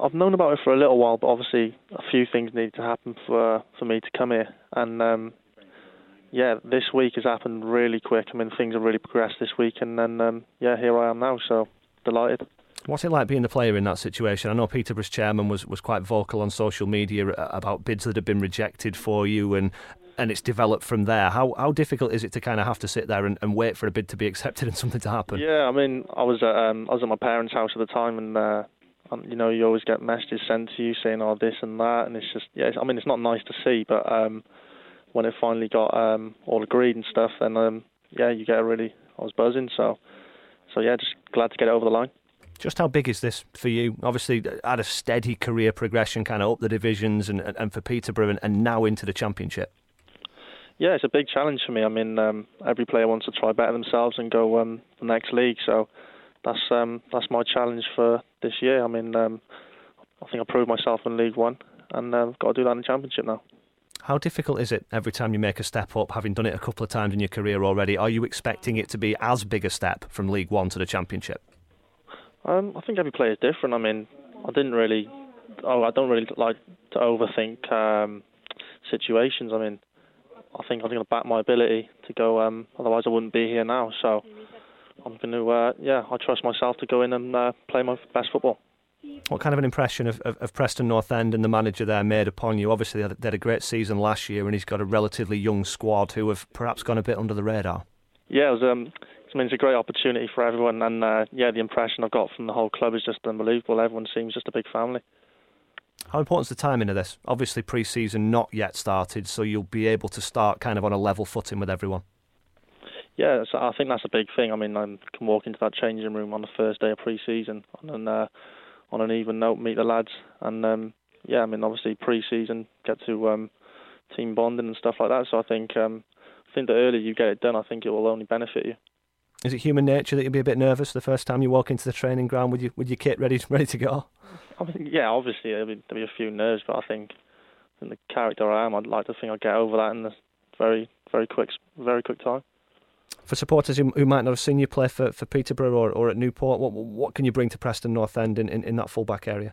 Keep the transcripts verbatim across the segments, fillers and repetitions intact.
I've known about it for a little while, but obviously a few things need to happen for for me to come here. And um, yeah, this week has happened really quick. I mean, things have really progressed this week, and then um, yeah, here I am now. So delighted. What's it like being the player in that situation? I know Peterborough's chairman was, was quite vocal on social media about bids that have been rejected for you, and and it's developed from there. How how difficult is it to kind of have to sit there and, and wait for a bid to be accepted and something to happen? Yeah, I mean, I was at um, I was at my parents' house at the time, and uh, you know, you always get messages sent to you saying, "Oh, this and that," and it's just, yeah. I mean, it's not nice to see, but um, when it finally got um, all agreed and stuff, then um, yeah, you get a really. I was buzzing, so so yeah, just glad to get it over the line. Just how big is this for you? Obviously, had a steady career progression, kind of up the divisions, and, and for Peterborough, and, and now into the Championship. Yeah, it's a big challenge for me. I mean, um, every player wants to try better themselves and go um, the next league. So that's um, that's my challenge for this year. I mean, um, I think I proved myself in League One, and I've uh, got to do that in the Championship now. How difficult is it every time you make a step up, having done it a couple of times in your career already? Are you expecting it to be as big a step from League One to the Championship? Um, I think every player is different. I mean, I didn't really, oh, I don't really like to overthink um, situations. I mean, I think I'm going to back my ability to go. Um, otherwise, I wouldn't be here now. So I'm going to, uh, yeah, I trust myself to go in and uh, play my best football. What kind of an impression of, of, of Preston North End and the manager there made upon you? Obviously, they had, they had a great season last year, and he's got a relatively young squad who have perhaps gone a bit under the radar. Yeah, it was. Um, I mean, it's a great opportunity for everyone, and uh, yeah, the impression I've got from the whole club is just unbelievable. Everyone seems just a big family. How important is the timing of this? Obviously, pre-season not yet started, so you'll be able to start kind of on a level footing with everyone. Yeah, so I think that's a big thing. I mean, I can walk into that changing room on the first day of pre-season and uh, on an even note, meet the lads, and um, yeah, I mean, obviously pre-season, get to um, team bonding and stuff like that. So I think um, I think the earlier you get it done, I think it will only benefit you. Is it human nature that you'll be a bit nervous the first time you walk into the training ground with your with your kit ready ready to go? I mean, yeah, obviously there'll be, there'll be a few nerves, but I think in the character I am, I'd like to think I'll get over that in a very very quick very quick time. For supporters who, who might not have seen you play for, for Peterborough or, or at Newport, what what can you bring to Preston North End in, in, in that full-back area?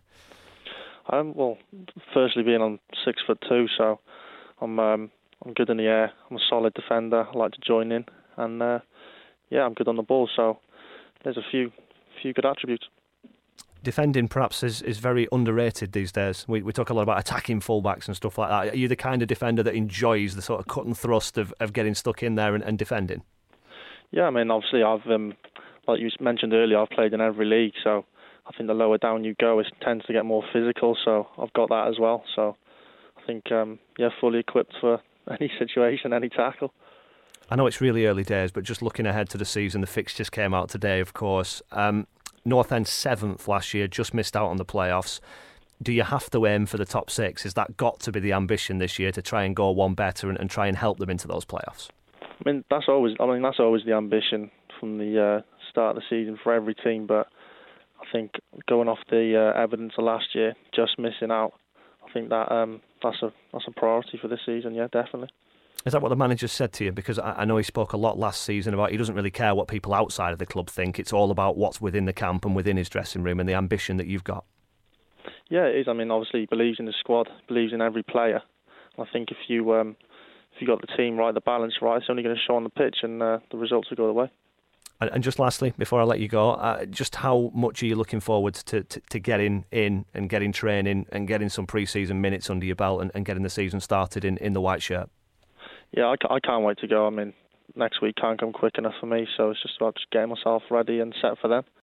Um, well, firstly being on six foot two, so I'm um, I'm good in the air. I'm a solid defender. I like to join in, and uh, yeah, I'm good on the ball. So there's a few few good attributes. Defending perhaps is, is very underrated these days. We we talk a lot about attacking fullbacks and stuff like that. Are you the kind of defender that enjoys the sort of cut and thrust of, of getting stuck in there and, and defending? Yeah, I mean, obviously I've um, like you mentioned earlier, I've played in every league, so I think the lower down you go, it tends to get more physical. So I've got that as well. So I think um, yeah, fully equipped for any situation, any tackle. I know it's really early days, but just looking ahead to the season, the fixtures came out today, of course. Um, North End seventh last year, just missed out on the playoffs. Do you have to aim for the top six? Is that got to be the ambition this year, to try and go one better and, and try and help them into those playoffs? I mean, that's always. I mean, that's always the ambition from the uh, start of the season for every team. But I think going off the uh, evidence of last year, just missing out, I think that um, that's a that's a priority for this season. Yeah, definitely. Is that what the manager said to you? Because I know he spoke a lot last season about he doesn't really care what people outside of the club think. It's all about what's within the camp and within his dressing room and the ambition that you've got. Yeah, it is. I mean, obviously he believes in the squad, believes in every player. I think if you um, if you got the team right, the balance right, it's only going to show on the pitch, and uh, the results will go the way. And, and just lastly, before I let you go, uh, just how much are you looking forward to, to, to getting in and getting training and getting some pre-season minutes under your belt and, and getting the season started in, in the white shirt? Yeah, I, I can't wait to go. I mean, next week can't come quick enough for me, so it's just about just getting myself ready and set for them.